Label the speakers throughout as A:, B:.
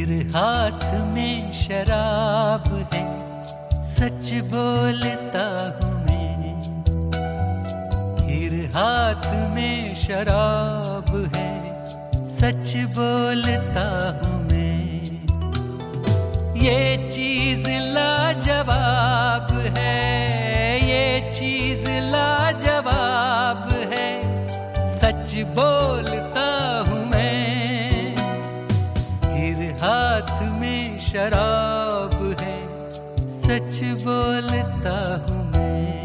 A: फिर हाथ में शराब है, सच बोलता हूँ मैं। फिर हाथ में शराब है, सच बोलता हूँ मैं। ये चीज लाजवाब है, ये चीज लाजवाब है, सच बोलता हूँ मैं। फिर हाथ में शराब है, सच बोलता हूँ मैं।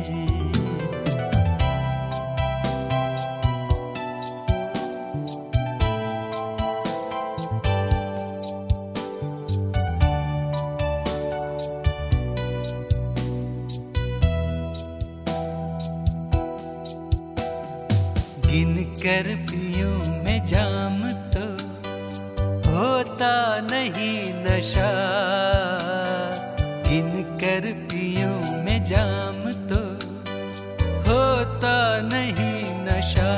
A: गिन कर पीऊं मैं जाम तो होता नहीं नशा। गिन कर पीऊं मैं जाम तो होता नहीं नशा।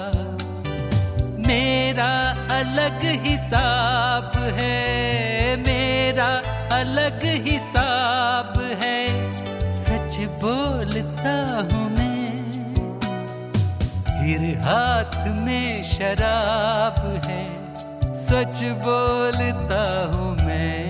A: मेरा अलग हिसाब है, मेरा अलग हिसाब है, सच बोलता हूँ मैं। फिर हाथ में शराब है, सच बोलता हूँ मैं।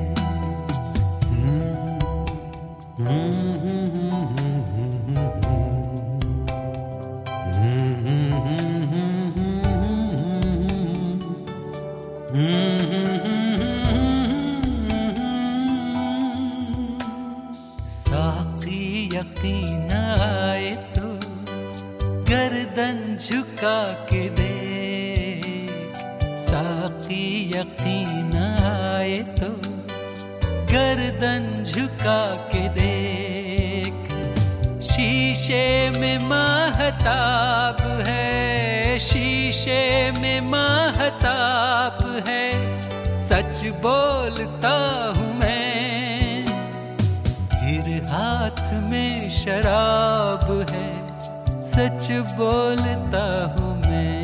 A: साकी यकीन आए तो गर्दन झुका के देख। साकी यकीन आए तो गर्दन झुका के देख। शीशे में माहताब है, शीशे में माहताब है, सच बोलता हूँ मैं। फिर हाथ में शराब है, सच बोलता हूँ मैं।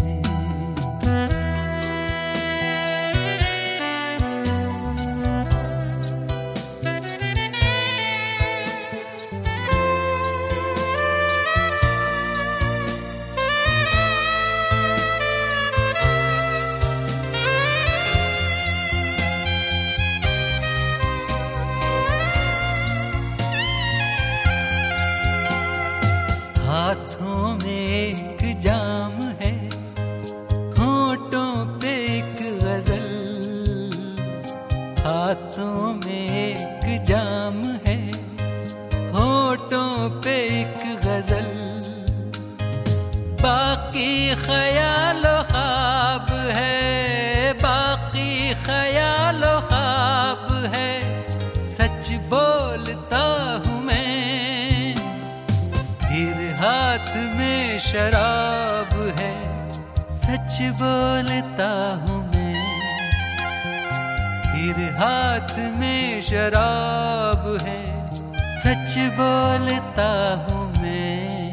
A: हाथों में एक जाम है, होठों पे एक गजल। हाथों में एक जाम है, होठों पे एक गजल। बाकी ख्यालो ख्वाब है, बाकी ख्यालो ख्वाब है, सच बोलता हूँ मैं। फिर हाथ में शराब है, सच बोलता हूँ मैं। फिर हाथ में शराब है, सच बोलता हूँ मैं।